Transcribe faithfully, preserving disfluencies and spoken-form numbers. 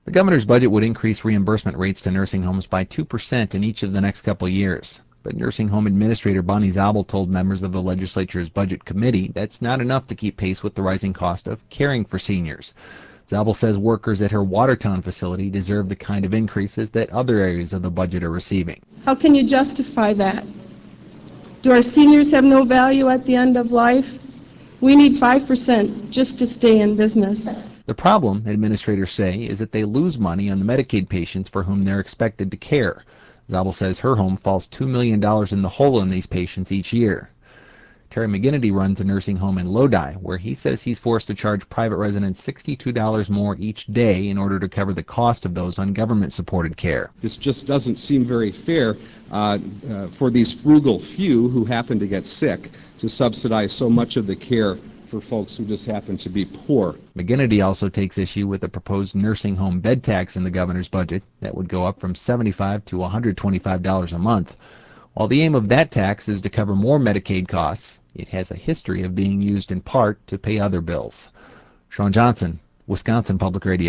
The governor's budget would increase reimbursement rates to nursing homes by two percent in each of the next couple years. But Nursing Home Administrator Bonnie Zabel told members of the legislature's budget committee that's not enough to keep pace with the rising cost of caring for seniors. Zabel says workers at her Watertown facility deserve the kind of increases that other areas of the budget are receiving. How can you justify that? Do our seniors have no value at the end of life? We need five percent just to stay in business. The problem, administrators say, is that they lose money on the Medicaid patients for whom they're expected to care. Zabel says her home falls two million dollars in the hole in these patients each year. Terry McGinnity runs a nursing home in Lodi, where he says he's forced to charge private residents sixty-two dollars more each day in order to cover the cost of those on government-supported care. This just doesn't seem very fair uh, uh, for these frugal few who happen to get sick to subsidize so much of the care for folks who just happen to be poor. McGinnity also takes issue with the proposed nursing home bed tax in the governor's budget that would go up from seventy-five to one hundred twenty-five dollars a month. While the aim of that tax is to cover more Medicaid costs, it has a history of being used in part to pay other bills. Sean Johnson, Wisconsin Public Radio.